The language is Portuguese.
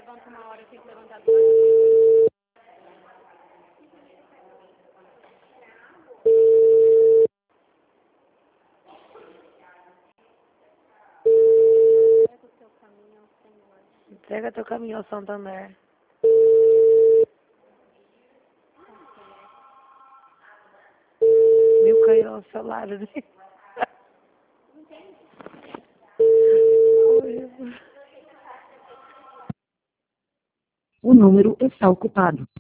levanta uma hora, eu tenho que levantar duas. Entrega teu caminhão, Santander. Mil caiu o salário dele. O número está ocupado.